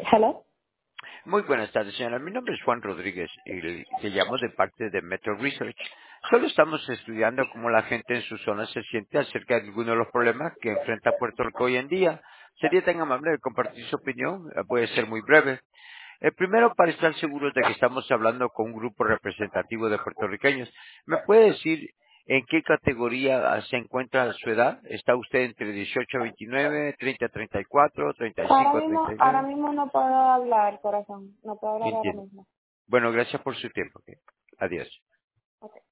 Hello. Muy buenas tardes, señora. Mi nombre es Juan Rodríguez y te llamo de parte de Metro Research. Solo estamos estudiando cómo la gente en su zona se siente acerca de algunos de los problemas que enfrenta Puerto Rico hoy en día. Sería tan amable de compartir su opinión. Puede ser muy breve. Primero, para estar seguros de que estamos hablando con un grupo representativo de puertorriqueños, ¿me puede decir en qué categoría se encuentra su edad? ¿Está usted entre 18 a 29, 30 a 34, Ahora 35 a mismo, ahora 39? mismo no puedo hablar, corazón. No puedo hablar ahora Entiendo. mismo. Bueno, gracias por su tiempo. Ok. Adiós. Ok.